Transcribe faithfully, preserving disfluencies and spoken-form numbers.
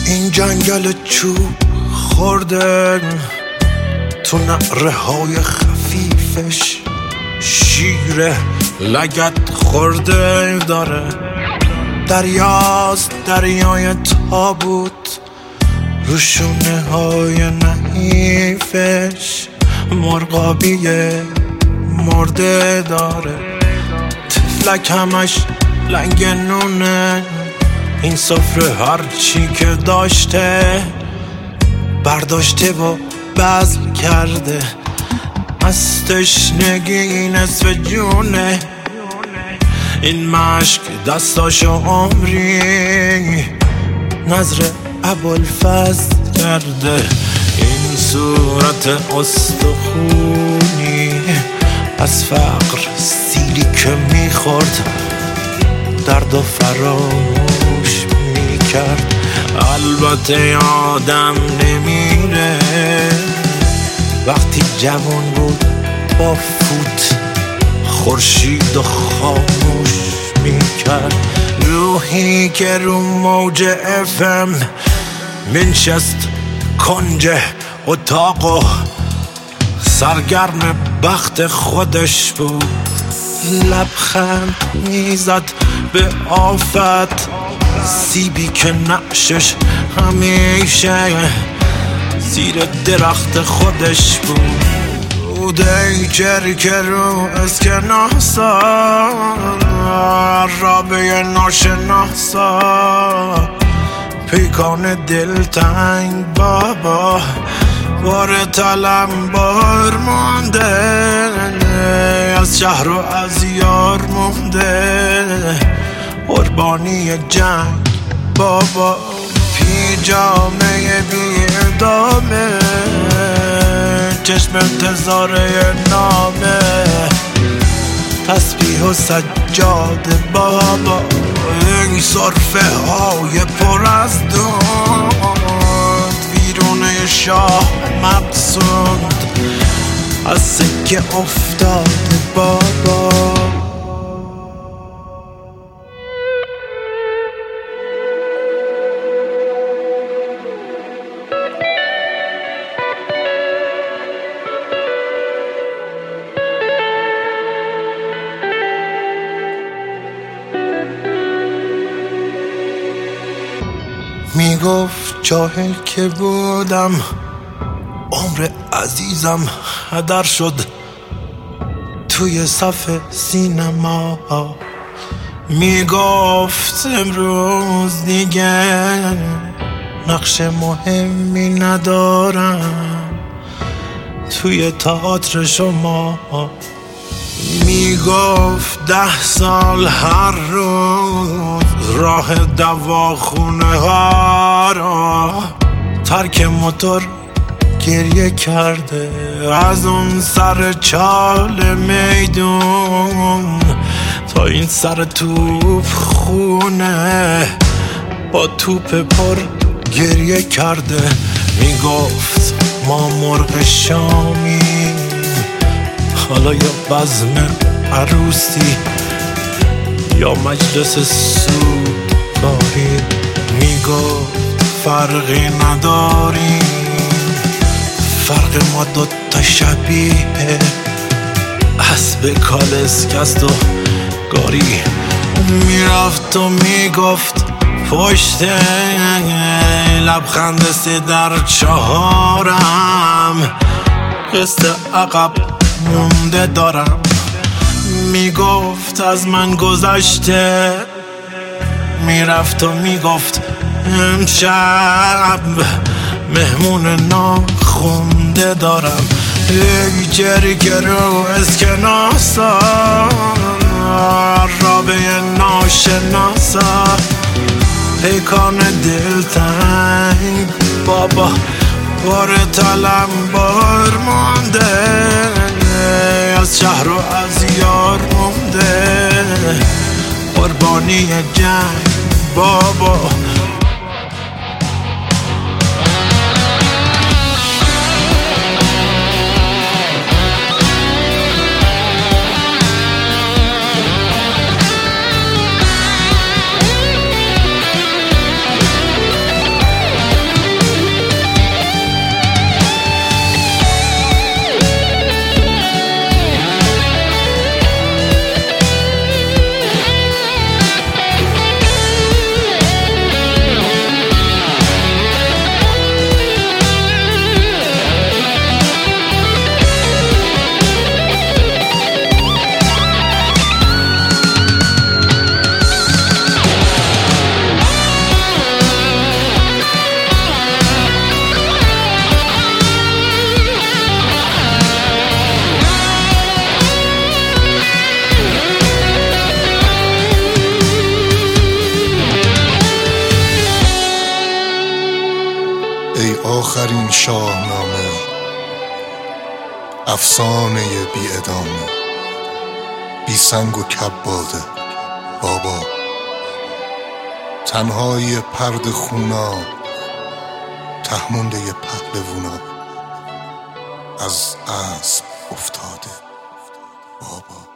این جنگل چوب خورده تو نعره های خفیفش شیر لگد خورده داره. دریاست دریای تابوت روشونه های نحیفش مرغابی مرده داره. تفلک همش لنگ نونه این سفره هرچی که داشته برداشته و بذل کرده. از تشنگی نصف جونه این مشک دستاشو عمری نظر ابوالفضل کرده. این صورت استخونی از فقر سیلی که میخورد درد و فراموش میکرد. البته آدم نمیره وقتی جوان بود با فوت خورشید و خاموش میکرد. روحی که رو موج افم منشست کنج اتاق و سرگرم بخت خودش بود. لبخند میزد به آفت سیبی که نقشش همیشه زیر درخت خودش بود. ای چرک رو اسکناسا رابه ناشناسا پیکان دلتنگ بابا بار تلم بار مونده از شهر و از یار مونده قربانی جنگ بابا پیجامه بی ادامه چشم انتظاره نامه تسبیح و سجاده بابا این صرفه های پر از دود ویرونه شاه مقصود از سکه افتاده بابا. میگفت جاهل که بودم عمر عزیزم هدر شد توی صف سینما. میگفت امروز دیگه نقش مهمی ندارم توی تئاتر شما. میگفت ده سال هر روز راه دواخونه ها را ترک موتور گریه کرده. از اون سر چال میدون تا این سر توپ خونه با توپ پر گریه کرده. میگفت ما مرغ شامی حالا یا بزم عروسی یا مجلس سوگواری. میگفت فرقی نداریم فرق ما دوتا شبیه اسب کالسکست و گاری. میرفت و میگفت پشت لبخند سه در چهارم قسط عقب مونده دارم. میگفت از من گذشته میرفت و میگفت امشب مهمون ناخونده دارم. ای جرگ رو اسکناسا رابه ناشناسا پیکان دلتنگ بابا بار تلم بار مونده از شهر و از یار مونده قربانی جنگ بابا. شاهنامه، افسانه بی ادامه، بی سنگ و کباده بابا، تنهای پرد خونا، تهمونده پهلوونا، از اسب افتاده بابا.